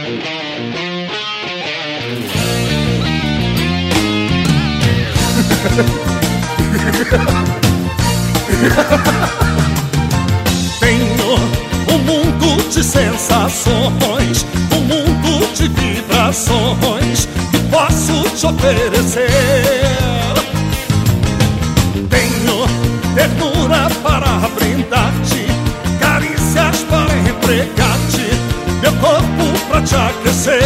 Tenho um mundo de sensações, um mundo de vibrações que posso te oferecer. Tenho ternura para brindar-te, carícias para empregar-te, meu corpo pra te aquecer.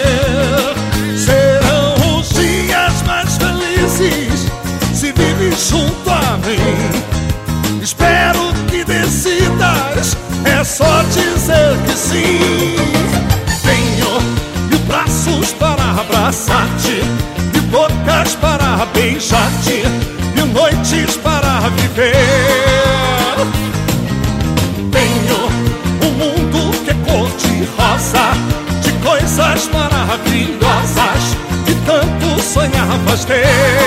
Serão os dias mais felizes se vives junto a mim. Espero que decidas, é só dizer que sim. Tenho mil braços para abraçar-te, mil bocas para beijar-te, mil noites para viver. Tenho um mundo que é cor de rosa, de coisas maravilhosas que tanto sonhavas ter.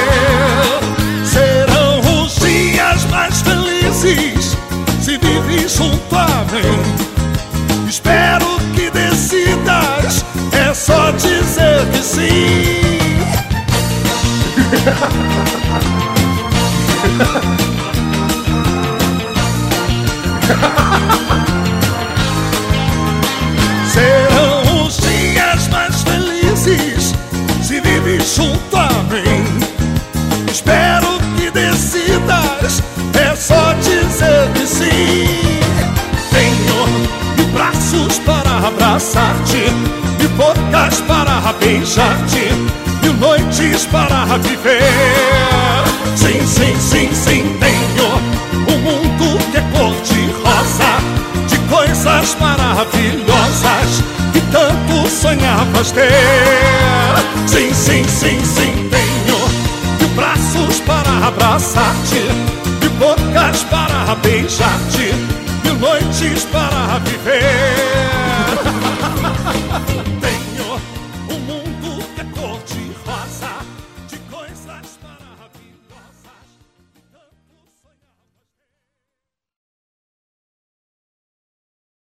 Serão os dias mais felizes se vives junto a mim. Espero que decidas, é só dizer que sim. Serão os dias mais felizes se vives junto a mim. Espero que decidas, é só dizer que sim. Tenho mil braços para abraçar-te, mil bocas para beijar-te, mil noites para viver. Sim, sim, sim, sim. Tenho um mundo que é cor de rosa, de coisas maravilhosas que tanto sonhavas ter. Sim, sim, sim, sim. Tenho braços para abraçar-te, mil bocas para beijar-te, mil noites para viver. Tenho um mundo que é cor de rosa, de coisas para...